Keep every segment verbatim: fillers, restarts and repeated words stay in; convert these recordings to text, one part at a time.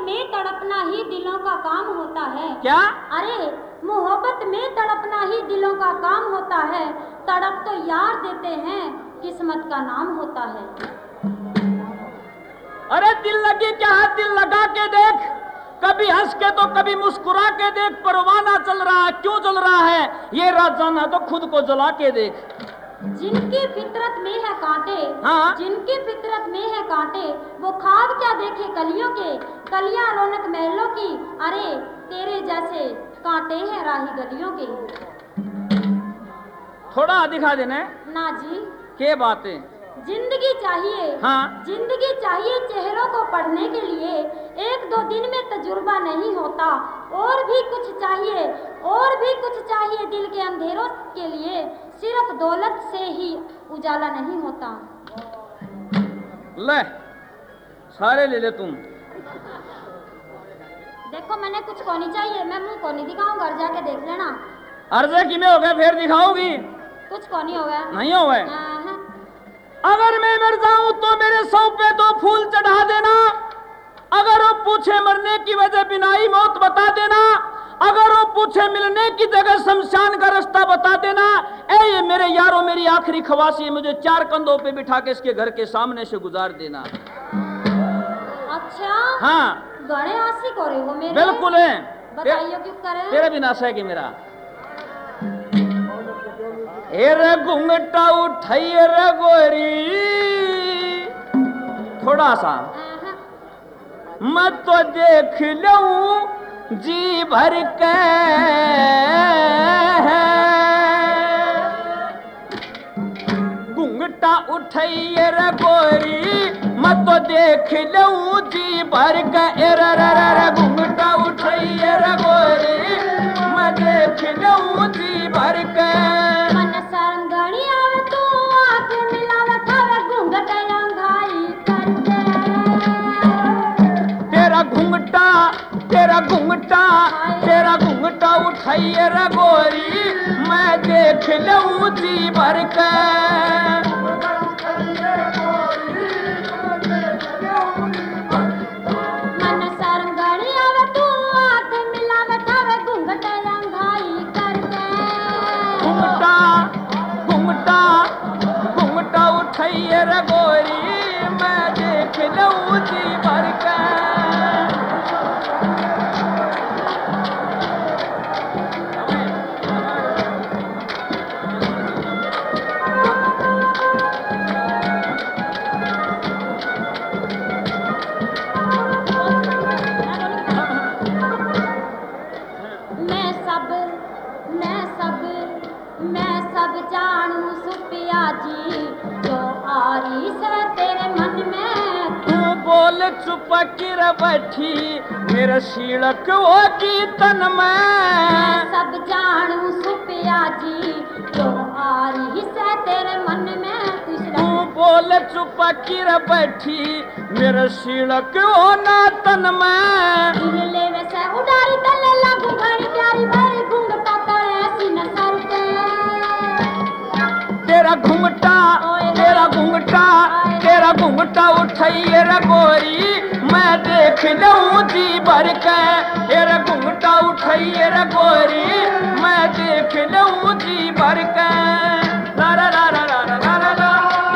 में तड़पना ही दिलों का काम होता है। क्या? अरे मोहब्बत में तड़पना ही दिलों का काम होता है, तड़प तो यार देते हैं, किस्मत का नाम होता है। अरे दिल लगी क्या है, दिल लगा के देख, कभी हंस के तो कभी मुस्कुरा के देख, परवाना चल रहा है, क्यों चल रहा है ये रात जाना तो खुद को जला के देख। जिनकी फितरत में है कांटे, हाँ? जिनकी फितरत में है कांटे, वो ख्वाब क्या देखे कलियों के, कलियां रौनक महलों की, अरे तेरे जैसे कांटे हैं राही गलियों के। थोड़ा दिखा देना ना जी, के बातें। जिंदगी चाहिए, हाँ? जिंदगी चाहिए चेहरों को पढ़ने के लिए, एक दो दिन में तजुर्बा नहीं होता, और भी कुछ चाहिए, और भी कुछ चाहिए दिल के अंधेरों के लिए, सिर्फ दौलत से ही उजाला नहीं होता। ले सारे ले ले तुम। देखो मैंने कुछ को नहीं चाहिए, मैं मुंह को नहीं दिखाऊं, घर जाके देख लेना। अर्जे कि में हो गए फिर दिखाओगी? कुछ को नहीं हो गया। नहीं हो गए। हाँ। अगर मैं मर जाऊं तो मेरे सौ पे दो फूल चढ़ा देना, अगर वो पूछे मरने की वजह बिनाई मौत बता देना, अगर वो पूछे मिलने की जगह शमशान का रास्ता बता देना। ए ये मेरे यारों मेरी आखिरी ख्वाहिश है, मुझे चार कंधों पे बिठा के इसके घर के सामने से गुजार देना। अच्छा हाँ गणे आशिक हो रहे हो मेरे? बिल्कुल है। बताइए क्यों करे? तेरा भी नाशा है कि मेरा? रे घूंघटा उठाइए रे गोरी, थोड़ा सा मैं तो देख लूं जी भर के, घूंघटा उठाइए रे गोरी, मैं तो देख लूं जी भर के। रे रे रे घूंघटा उठाइए रे गोरी, मैं देख लूं जी भर के। मन सरंगणी आवे तू आंख मिलावे थावे घूंघट अंगाई करके। तेरा घूंघटा तेरा घूंघटा तेरा घूंघटा उठाइए रे गोरी, मैं देख लूं जी भर के। मन सरंगणी आवे तू आंख मिलावे थावे घूंघट अंगाई करके। घूंघटा घूंघटा घूंघटा उठाइए रे गोरी, मैं देख लूं जी भर के। मैं सब मैं सब मैं सब जानू सुपिया जी, जो आरी से तेरे मन में। तू बोल चुप किर बैठी मेरे सीड़क वो की तन में। मैं सब जानू सुपिया जी, जो आरी से तेरे मन में। तू बोल चुप किर बैठी मेरे सीड़क वो ना तन में। ले वैसे उडारी तले लागू घड़ी प्यारी भरी घूंघटा तले सीने सर के। तेरा घूंघटा तेरा घूंघटा तेरा घूंघटा उठाइए रे गोरी, मैं देख लूं जी भर के। तेरा घूंघटा उठाइए रे गोरी, मैं देख लूं जी भर के। ला ला ला ला ला ला ला ला।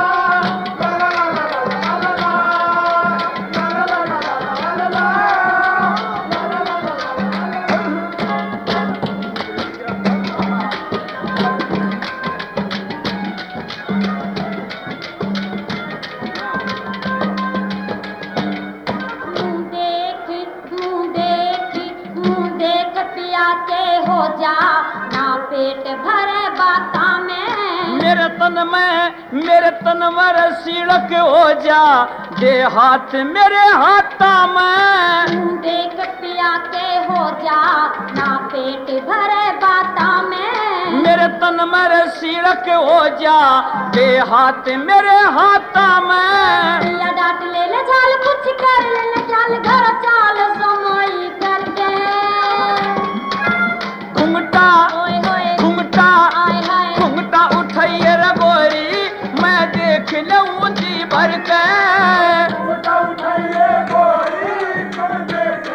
हो जा ना पेट भरे बाता में। मेरे तन में मेरे तन में सीड़क हो जा, दे हाथ मेरे हाथा में। देख पिया के हो जा ना पेट भरे बाता में। मेरे तन में सीड़क हो जा, दे हाथ मेरे हाथा में। पिया डांट ले ले झाल कुछ कर ले ले चाल घर चाल समय करके। घूंघटा घूंघटा घूंघटा उठाइए रे गोरी, मैं देख लूं जी भर के। घूंघटा उठाइए गोरी, मैं देख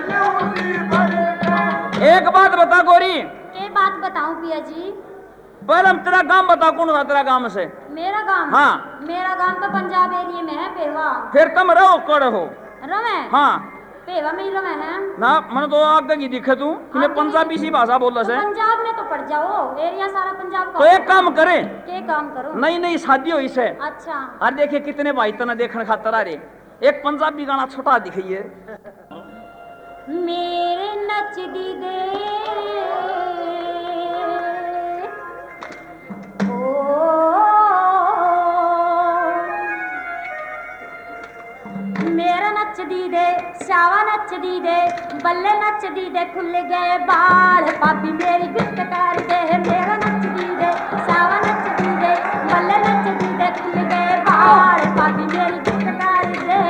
गोरी के बात बताऊं पिया जी? पहले हम तेरा गांव बता, कौन था तेरा गांव से? मेरा गांव? हाँ। मेरा गांव तो पंजाब एरिया में है, पेवा। फिर तुम रहो कौन हो? रवे? हाँ। पेवा में ही रवे हैं ना मन तो आगे की दिखे तू कि मैं पंजाबी सी भाषा बोल तो से पंजाब में तो पड़ जाओ, एरिया सारा पंजाब का। तो एक काम करे, के काम करो? नई नई शादी हुई से। अच्छा। और देखे कितने भाई तना देखने खातर आ रे, एक पंजाबी गाना छोटा दिखाइए। मेरे नच दी दे मेरा नच दी दे, शावा नच दी दे, बल्ले नच दी दे, खुल गए बाल, भाभी मेरी गिफ्ट कर दे। मेरा नच दी दे, शावा नच दी दे, बल्ले नच दी दे, खुल गए बाल, भाभी मेरी गिफ्ट कर दे।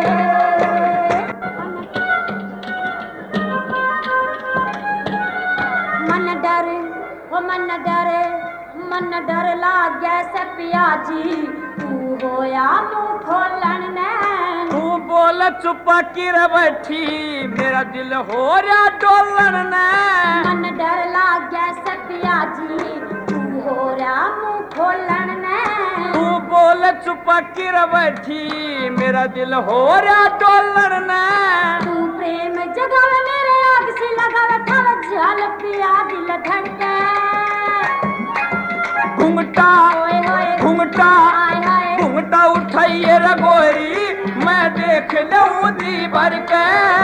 मन डर ओ मन डर मन डर लाग से पिया जी, तू होया मुंह खोलन ने। तू बोल चुप की रे बैठी, मेरा दिल हो रहा डोलन ने। मन डर लाग से पिया जी, तू हो रहा मुंह खोलन ने। तू बोल चुप की रे बैठी, मेरा दिल हो रहा डोलन ने। तू प्रेम जगावे मेरे आग से लगावे, थावे झाल पिया दिल धड़के। घुंघटा ओए होए घुंघटा हाय हाय घुंघटा उठाइए रे गोरी, मैं देख लूं जी भर के।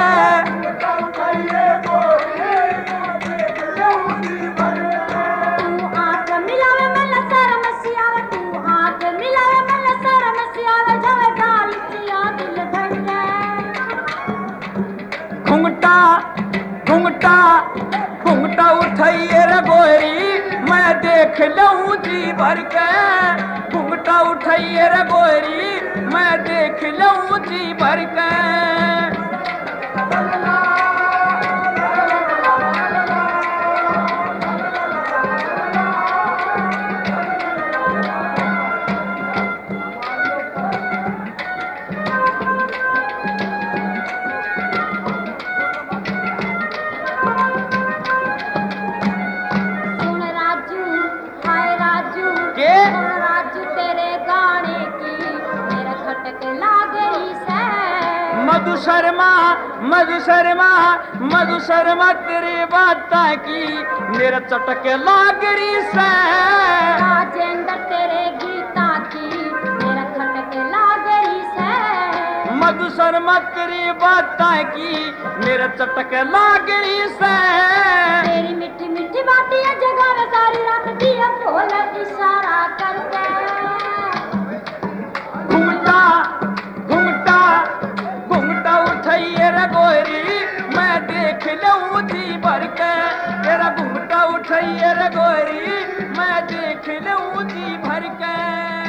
तू आंख मिलावे मन शर्म से आवे, तू आंख मिलावे मन शर्म से आवे, जावे गाल पिया दिल धड़के। घुंघटा घुंघटा घुंघटा उठाइए रे गोरी, मैं देख लूं जी भर के। घुंघटा उठाइए रे गोरी, मैं देख लूं जी भर के। सुन राजू हाय राजू के? सुन राजू तेरे गाने की मेरा खटक लाग गई से। मधु शर्मा मधु शर्मा मधु शर्मा तेरी बात की मेरा चटके लागरी से। राजेंद्र तेरे गीता की मेरा खटक लाग गई से। मधु शर्मा तेरी बात की मेरा चटके लागरी से। तेरी मीठी मीठी बातें जगावे सारी रात दिया बोल इशारा करके। घुंघटा घुंघटा घुंघटा उठाइए रे गोरी, मैं देख लूं जी भर के। तेरा घुंघटा उठाइए रे गोरी, मैं देख लूं जी भर के।